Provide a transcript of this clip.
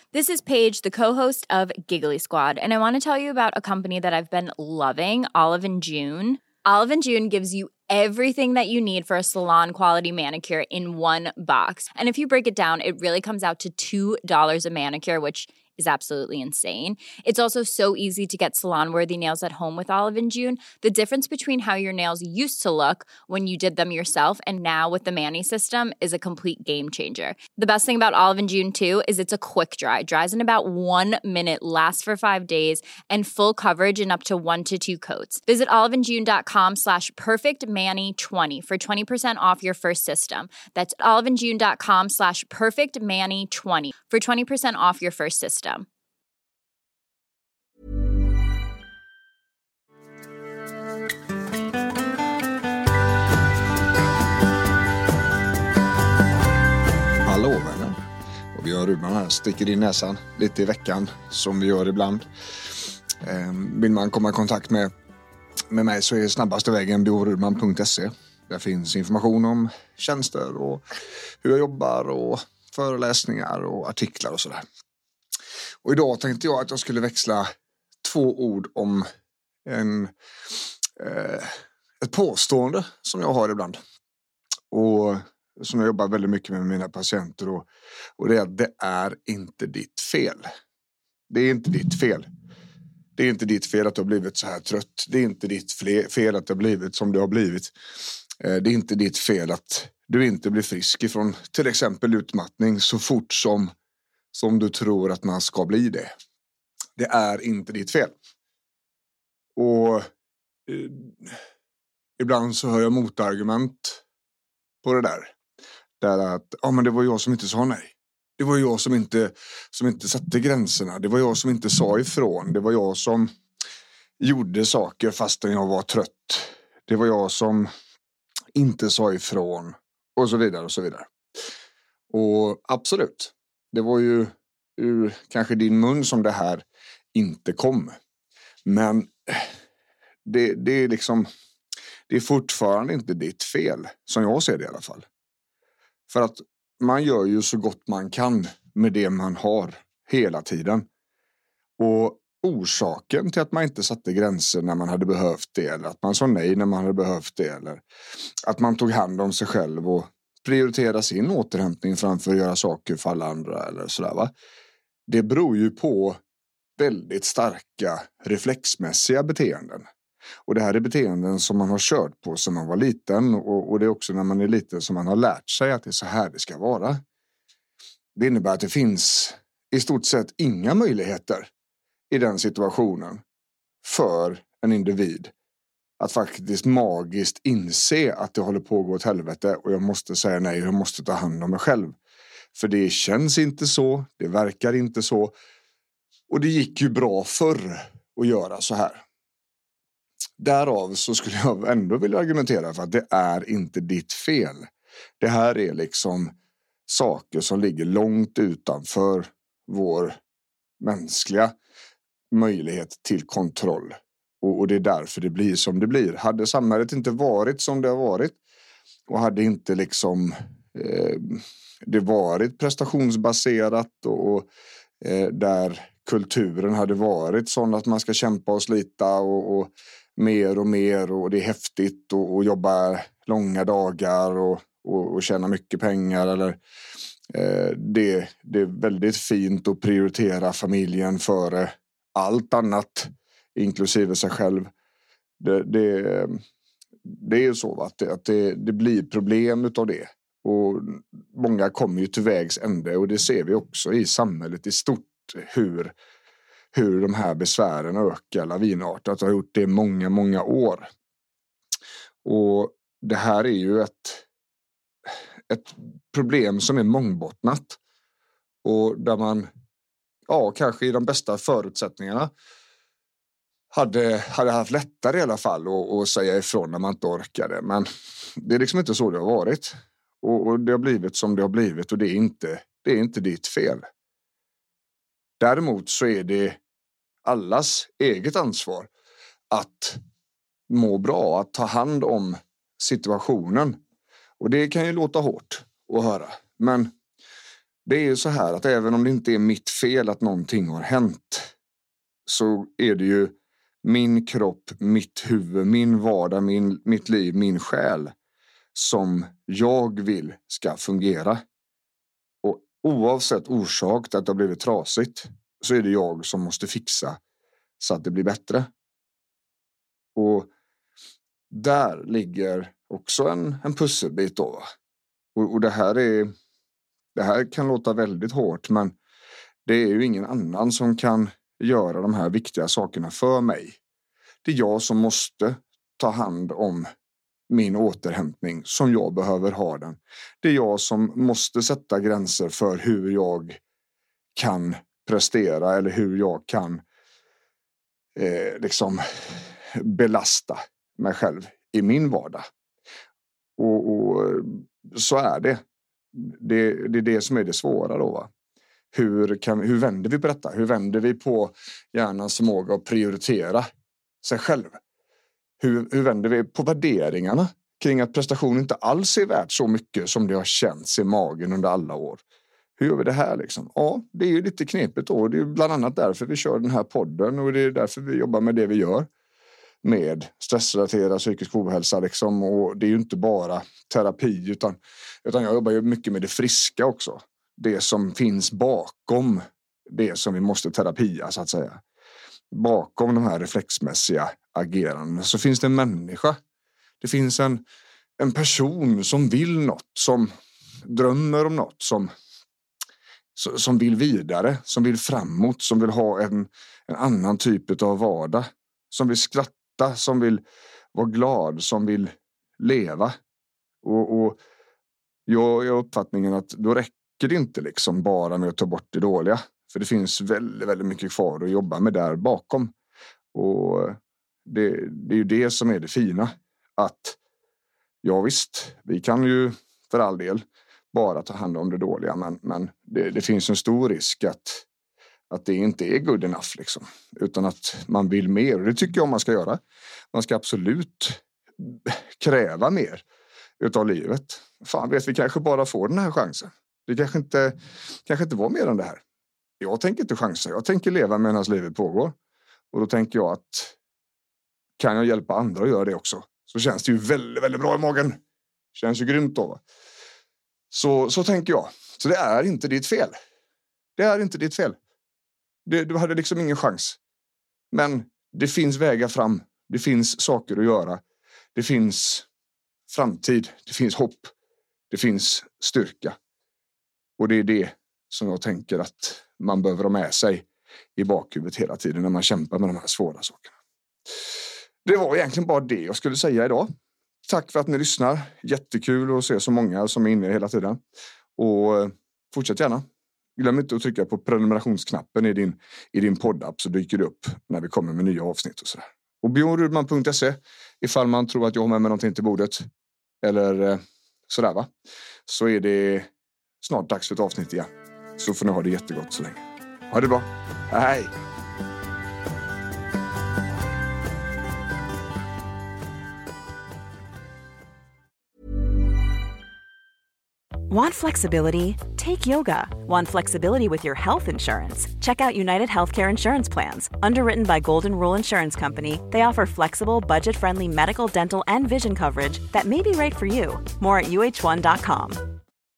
This is Paige, the co-host of Giggly Squad, and I want to tell you about a company that I've been loving, Olive & June. Olive & June gives you everything that you need for a salon-quality manicure in one box. And if you break it down, it really comes out to $2 a manicure, which is absolutely insane. It's also so easy to get salon-worthy nails at home with Olive & June. The difference between how your nails used to look when you did them yourself and now with the Mani system is a complete game changer. The best thing about Olive & June, too, is it's a quick dry. Dries in about 1 minute, lasts for 5 days, and full coverage in up to 1 to 2 coats. Visit oliveandjune.com/perfectmani20 for 20% off your first system. That's oliveandjune.com/perfectmani20 for 20% off your first system. Hallå vänner, och Björn Rudman här, sticker in näsan lite i veckan som vi gör ibland. Vill man komma i kontakt med mig så är snabbaste vägen bjornrudman.se. Där finns information om tjänster och hur jag jobbar och föreläsningar och artiklar och sådär. Och idag tänkte jag att jag skulle växla 2 ord om ett påstående som jag har ibland. Och som jag jobbar väldigt mycket med mina patienter. Och det är att det är inte ditt fel. Det är inte ditt fel. Det är inte ditt fel att du har blivit så här trött. Det är inte ditt fel att det har blivit som det har blivit. Det är inte ditt fel att du inte blir frisk ifrån till exempel utmattning så fort som du tror att man ska bli det. Det är inte ditt fel. Och ibland så hör jag motargument på det där. Där att men det var jag som inte sa nej. Det var jag som inte satte gränserna. Det var jag som inte sa ifrån. Det var jag som gjorde saker fastän jag var trött. Det var jag som inte sa ifrån. Och så vidare och så vidare. Och absolut. Det var ju ur kanske din mun som det här inte kom. Men det är liksom, det är fortfarande inte ditt fel. Som jag ser det i alla fall. För att man gör ju så gott man kan med det man har hela tiden. Och orsaken till att man inte satte gränser när man hade behövt det. Eller att man sa nej när man hade behövt det. Eller att man tog hand om sig själv och prioriterade sin återhämtning framför att göra saker för alla andra. Eller sådär, va? Det beror ju på väldigt starka reflexmässiga beteenden. Och det här är beteenden som man har kört på som man var liten. Och det är också när man är liten som man har lärt sig att det är så här det ska vara. Det innebär att det finns i stort sett inga möjligheter i den situationen för en individ att faktiskt magiskt inse att det håller på att gå åt helvete och jag måste säga nej och jag måste ta hand om mig själv. För det känns inte så, det verkar inte så. Och det gick ju bra förr att göra så här. Därav så skulle jag ändå vilja argumentera för att det är inte ditt fel. Det här är liksom saker som ligger långt utanför vår mänskliga möjlighet till kontroll. Och det är därför det blir som det blir. Hade samhället inte varit som det har varit och hade inte liksom det varit prestationsbaserat och där kulturen hade varit sån att man ska kämpa och slita och mer och det är häftigt och jobba långa dagar och tjäna mycket pengar eller det är väldigt fint att prioritera familjen före allt annat inklusive sig själv. Det är ju så att det blir problem utav det och många kommer ju till vägs ände och det ser vi också i samhället i stort hur de här besvären ökar lavinartat och har gjort det i många år. Och det här är ju ett problem som är mångbottnat och där man kanske i de bästa förutsättningarna hade haft lättare i alla fall att säga ifrån när man inte orkade. Men det är liksom inte så det har varit. Och det har blivit som det har blivit och det är inte ditt fel. Däremot så är det allas eget ansvar att må bra, att ta hand om situationen. Och det kan ju låta hårt att höra. Men Det är ju så här att även om det inte är mitt fel att någonting har hänt, så är det ju min kropp, mitt huvud, min vardag, mitt liv, min själ som jag vill ska fungera. Och oavsett orsak till att det har blivit trasigt, så är det jag som måste fixa så att det blir bättre. Och där ligger också en pusselbit då. Och det här kan låta väldigt hårt, men det är ju ingen annan som kan göra de här viktiga sakerna för mig. Det är jag som måste ta hand om min återhämtning som jag behöver ha den. Det är jag som måste sätta gränser för hur jag kan prestera eller hur jag kan liksom belasta mig själv i min vardag. Och så är det. Det är det som är det svåra då, va? Hur vänder vi på detta? Hur vänder vi på hjärnans förmåga att prioritera sig själv? Hur vänder vi på värderingarna kring att prestation inte alls är värt så mycket som det har känts i magen under alla år? Hur gör vi det här liksom? Ja, det är ju lite knepigt då. Det är bland annat därför vi kör den här podden, och det är därför vi jobbar med det vi gör med stressrelaterad psykisk ohälsa liksom. Och det är ju inte bara terapi utan jag jobbar ju mycket med det friska också. Det som finns bakom det som vi måste terapia, så att säga. Bakom de här reflexmässiga ageranden så finns det en människa. Det finns en person som vill något, som drömmer om något, som vill vidare, som vill framåt, som vill ha en annan typ av vardag, som vill skratta, som vill vara glad, som vill leva. Och jag har uppfattningen att då räcker det inte liksom bara med att ta bort det dåliga. För det finns väldigt, väldigt mycket kvar att jobba med där bakom. Och det är ju det som är det fina. Att ja visst, vi kan ju för all del bara ta hand om det dåliga. Men det finns en stor risk att det inte är good enough liksom. Utan att man vill mer. Och det tycker jag man ska göra. Man ska absolut kräva mer utav livet. Fan vet, vi kanske bara får den här chansen. Det kanske inte var mer än det här. Jag tänker inte chansa. Jag tänker leva medan livet pågår. Och då tänker jag att kan jag hjälpa andra att göra det också, så känns det ju väldigt, väldigt bra i magen. Känns ju grymt då. Så tänker jag. Så det är inte ditt fel. Det är inte ditt fel. Du hade liksom ingen chans. Men det finns vägar fram. Det finns saker att göra. Det finns framtid. Det finns hopp. Det finns styrka. Och det är det som jag tänker att man behöver ha med sig i bakhuvudet hela tiden när man kämpar med de här svåra sakerna. Det var egentligen bara det jag skulle säga idag. Tack för att ni lyssnar. Jättekul att se så många som är inne hela tiden. Och fortsätt gärna. Glöm inte att trycka på prenumerationsknappen i din poddapp, så dyker det upp när vi kommer med nya avsnitt och sådär. Och bjornrudman.se ifall man tror att jag har med mig någonting till bordet. Eller sådär va. Så är det snart dags för ett avsnitt igen. Så får ni ha det jättegott så länge. Ha det bra. Hej! Want flexibility? Take yoga. Want flexibility with your health insurance? Check out United Healthcare Insurance Plans. Underwritten by Golden Rule Insurance Company, they offer flexible, budget-friendly medical, dental, and vision coverage that may be right for you. More at uh1.com.